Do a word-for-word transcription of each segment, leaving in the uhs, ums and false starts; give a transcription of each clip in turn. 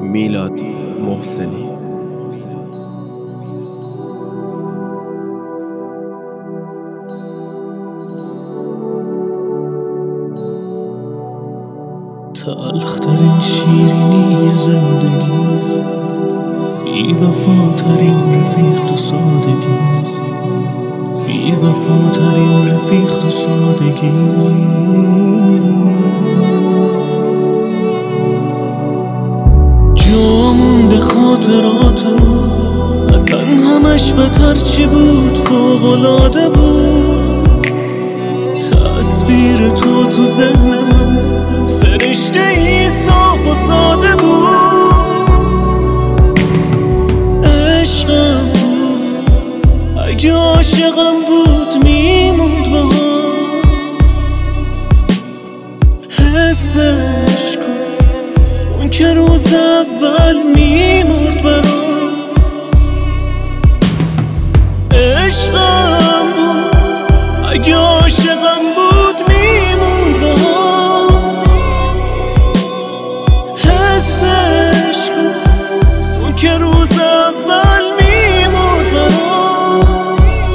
میلاد محسنی. تلخترین شیرینی زندگی، بی وفاترین رفیق تو سادگی، بی وفاترین رفیق تو سادگی. جا مونده خاطراتم، اصلا همش بهتر چی بود، فوق‌العاده بود. تصویر تو تو ذهن من فرشته ای صاف و ساده بود. عشقم بود، اگه عاشقم بود میموند باها. حسش کن، اون که روز اول میمرد برام. عشقم بود، اگه عاشقم بود میموند باها. حسش کن، اون که روز اول میمرد برام.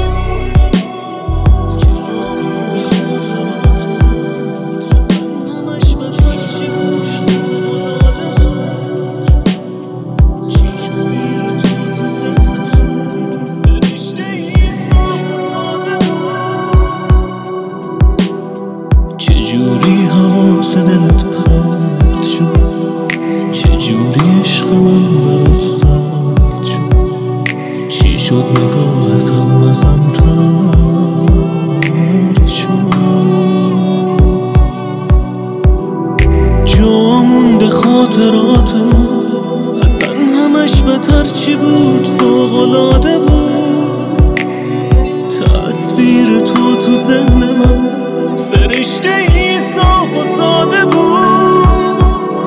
همش بدر چی بود، چجوری حواس دلت پرت شد، چجوری عشق من برات سرد شد. چی شد نگاهتم ازم طرد شد. جا مونده خاطراتم، اصلا همش بهتر چی بود، فوق‌العاده بود. تصویر تو تو ذهن من فرشته ای صاف و ساده بود.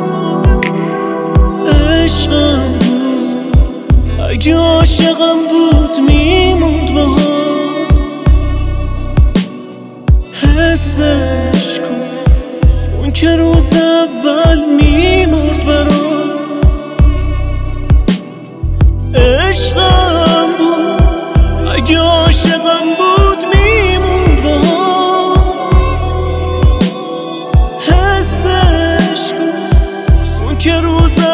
عشقم بود، اگه عاشقم بود میموند باها. حسش کن، اون که روز اول میمرد برام. عشقم بود، اگه عاشقم بود میموند باها. حسش کن، اون که روز